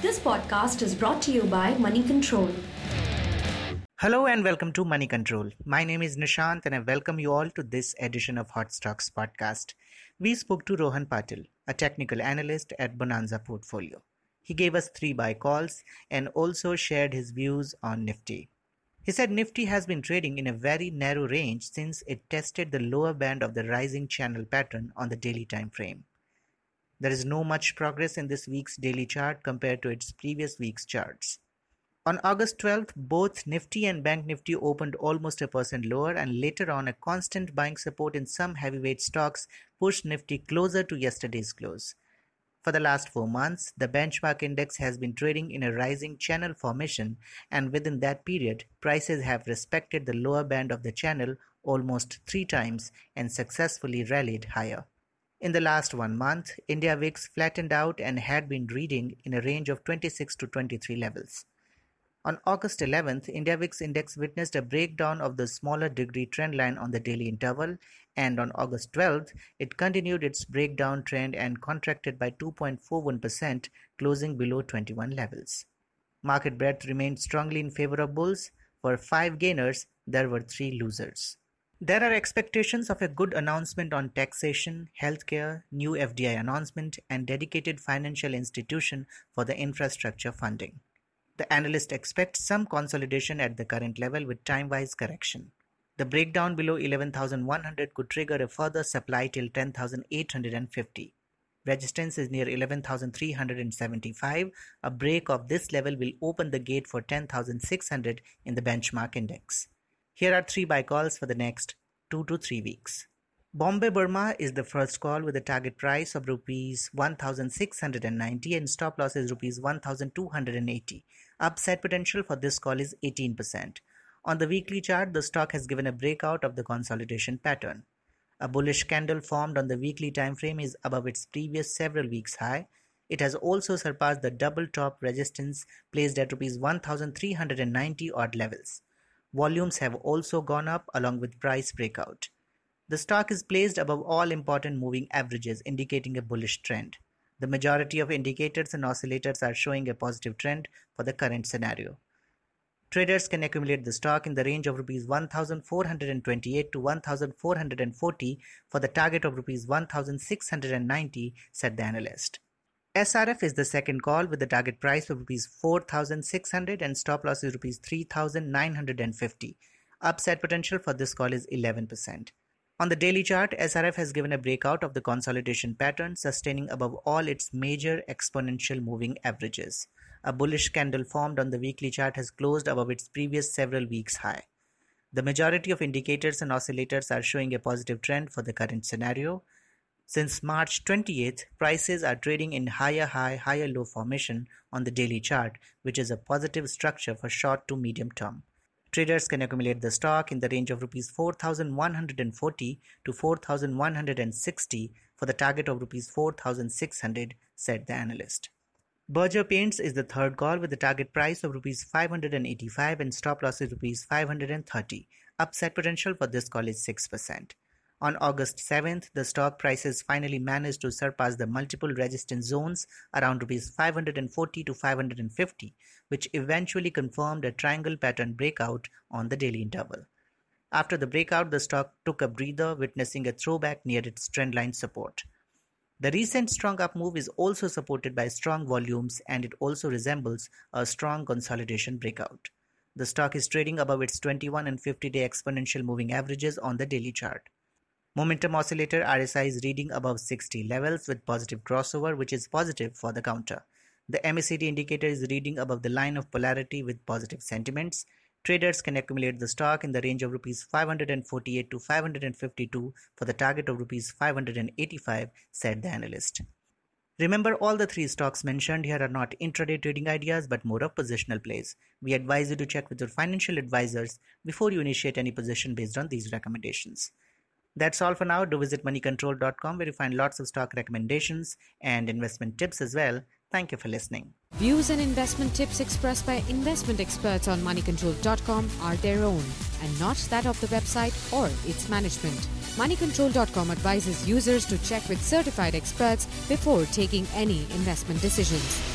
This podcast is brought to you by Money Control. Hello and welcome to Money Control. My name is Nishant and I welcome you all to this edition of Hot Stocks podcast. We spoke to Rohan Patil, a technical analyst at Bonanza Portfolio. He gave us 3 buy calls and also shared his views on Nifty. He said Nifty has been trading in a very narrow range since it tested the lower band of the rising channel pattern on the daily time frame. There is no much progress in this week's daily chart compared to its previous week's charts. On August 12th, both Nifty and Bank Nifty opened almost 1% lower, and later on a constant buying support in some heavyweight stocks pushed Nifty closer to yesterday's close. For the last 4 months, the benchmark index has been trading in a rising channel formation, and within that period, prices have respected the lower band of the channel almost 3 times and successfully rallied higher. In the last 1 month, India VIX flattened out and had been reading in a range of 26 to 23 levels. On August 11th, India VIX index witnessed a breakdown of the smaller degree trend line on the daily interval, and on August 12th, it continued its breakdown trend and contracted by 2.41%, closing below 21 levels. Market breadth remained strongly in favor of bulls. For 5 gainers, there were 3 losers. There are expectations of a good announcement on taxation, healthcare, new FDI announcement, and dedicated financial institution for the infrastructure funding. The analyst expects some consolidation at the current level with time-wise correction. The breakdown below 11,100 could trigger a further supply till 10,850. Resistance is near 11,375. A break of this level will open the gate for 10,600 in the benchmark index. Here are 3 buy calls for the next 2 to 3 weeks. Bombay Burma is the first call with a target price of Rs 1,690 and stop loss is Rs 1,280. Upside potential for this call is 18%. On the weekly chart, the stock has given a breakout of the consolidation pattern. A bullish candle formed on the weekly time frame is above its previous several weeks high. It has also surpassed the double top resistance placed at Rs 1,390 odd levels. Volumes have also gone up along with price breakout. The stock is placed above all important moving averages, indicating a bullish trend. The majority of indicators and oscillators are showing a positive trend for the current scenario. Traders can accumulate the stock in the range of Rs 1,428 to 1,440 for the target of Rs 1,690, said the analyst. SRF is the second call with the target price of Rs 4,600 and stop loss is Rs 3,950. Upside potential for this call is 11%. On the daily chart, SRF has given a breakout of the consolidation pattern, sustaining above all its major exponential moving averages. A bullish candle formed on the weekly chart has closed above its previous several weeks high. The majority of indicators and oscillators are showing a positive trend for the current scenario. Since March 28th, prices are trading in higher high, higher low formation on the daily chart, which is a positive structure for short to medium term. Traders can accumulate the stock in the range of Rs 4,140 to 4,160 for the target of Rs 4,600, said the analyst. Berger Paints is the third call with the target price of Rs 585 and stop loss is Rs 530. Upside potential for this call is 6%. On August 7th, the stock prices finally managed to surpass the multiple resistance zones around Rs 540 to 550, which eventually confirmed a triangle pattern breakout on the daily interval. After the breakout, the stock took a breather, witnessing a throwback near its trendline support. The recent strong up move is also supported by strong volumes and it also resembles a strong consolidation breakout. The stock is trading above its 21 and 50-day exponential moving averages on the daily chart. Momentum oscillator RSI is reading above 60 levels with positive crossover, which is positive for the counter. The MACD indicator is reading above the line of polarity with positive sentiments. Traders can accumulate the stock in the range of Rs 548 to 552 for the target of Rs 585, said the analyst. Remember, all the 3 stocks mentioned here are not intraday trading ideas but more of positional plays. We advise you to check with your financial advisors before you initiate any position based on these recommendations. That's all for now. Do visit moneycontrol.com where you find lots of stock recommendations and investment tips as well. Thank you for listening. Views and investment tips expressed by investment experts on moneycontrol.com are their own and not that of the website or its management. Moneycontrol.com advises users to check with certified experts before taking any investment decisions.